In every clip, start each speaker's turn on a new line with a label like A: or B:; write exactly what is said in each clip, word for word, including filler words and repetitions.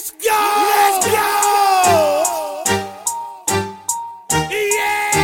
A: Let's go! Let's go! Yeah!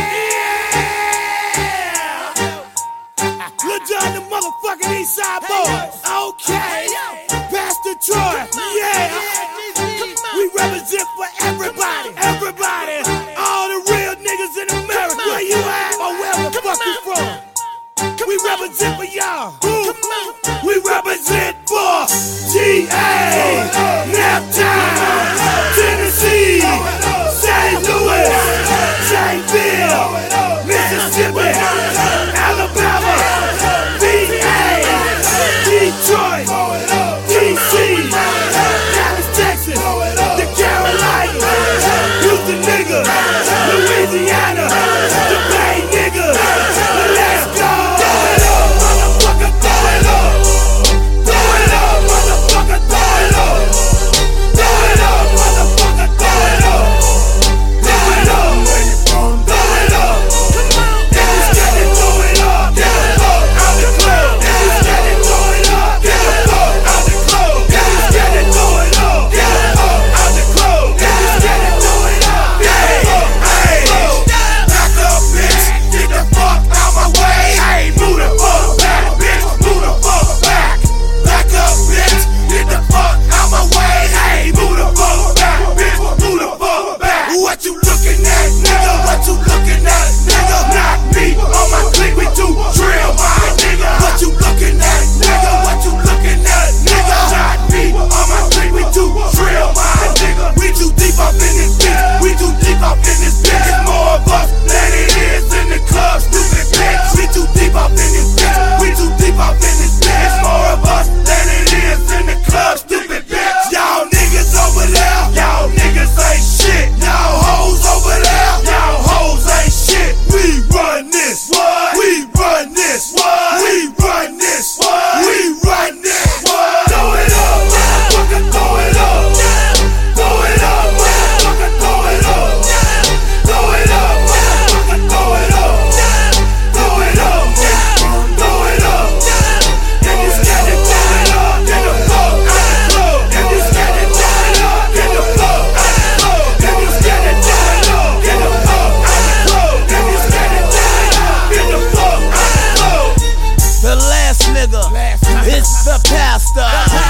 A: Lil Jon, the motherfucking Eastside Boys. Okay. Pastor Troy. Yeah. We represent for everybody. Everybody. All the real niggas in America. Where you at? Or where the fuck you from? We represent for y'all. We represent for G A, Naptown, Tennessee, Saint Louis, Jacksonville, Mississippi, Alabama, V A, Detroit, D C, Dallas, Texas, the Carolinas, Houston niggas, Louisiana, the Bay niggas. Let's go! It's the pastor,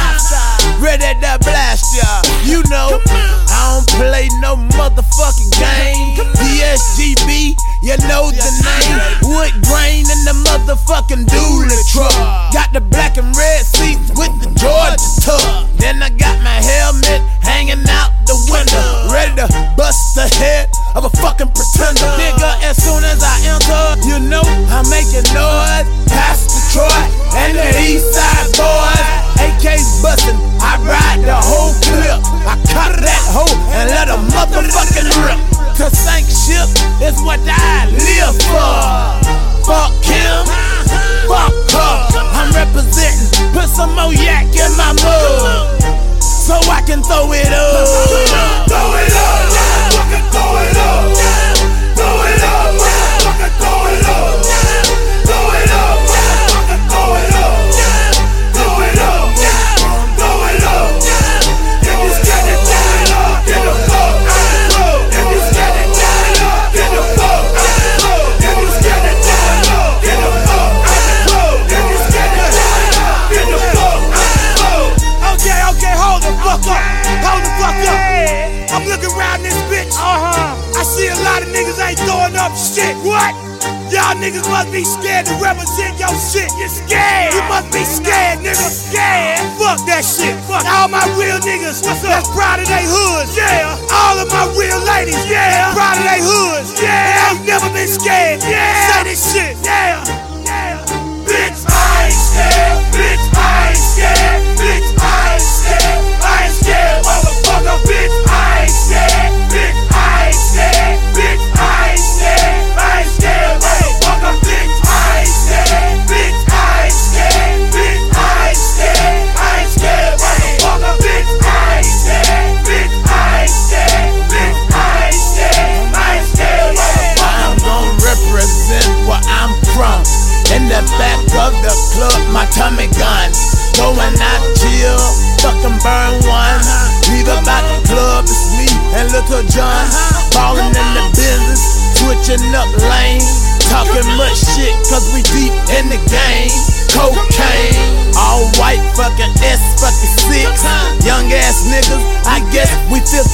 A: ready to blast ya. You know, I don't play no motherfucking game. D S G B, you know the name. Wood grain in the motherfucking dually truck. Got the black and red seats with the Georgia tuck. Then I got my helmet hanging out the window, ready to bust the head of a fucking pretender. Nigga, as soon as I enter, you know I'm making noise. Pastor Troy and the Eastside Boys, A Ks bustin', I ride the whole clip. I caught that hoe and let a motherfucking rip. To sink ship is what I live for. Fuck him, fuck her. I'm representing, put some more yak in my mug, so I can throw it up. Throw it up, fucking throw it up. Throw it up, fucking throw it up. Throw it up, fucking throw it up. Throw it up, throw it up. If you scared to throw it up, get the fuck out the club. If you scared to throw it up, get the fuck out the club. If you scared to throw it up, get the fuck out the club. If you scared to throw it up, get the fuck out the club. Okay, okay, hold the fuck up. Hold the fuck up. I'm looking around this bitch. Uh-huh. I see a lot of niggas ain't throwing up shit. What? Y'all niggas must be scared to represent your shit. You're scared. You must be scared, nigga. Scared. Fuck that shit. Fuck all my real niggas. What's up? That's proud of they hoods. Yeah. All of my real ladies. Yeah. Proud of they hoods. Yeah. They ain't never been scared. Yeah. Say this shit. Yeah. Yeah. Bitch, I ain't scared. Bitch, I ain't scared. Bitch, I ain't scared. I ain't scared, motherfucker. Bitch, I ain't scared. Bitch, I ain't scared. Bitch, I ain't scared. I ain't scared, motherfucker. Bitch, I ain't scared. Bitch, I ain't scared. Bitch, I ain't scared. I ain't scared, motherfucker. Bitch, I ain't scared. Bitch, I ain't scared. Bitch, I ain't scared. I ain't scared, motherfucker. I'm gon' represent where I'm from. In the back of the club, my Tommy gun going out Uncle John, ballin' in the business, switching up lanes, talking much shit cause we deep in the game. Cocaine, all white fucking S fucking six, young ass niggas, I guess we feel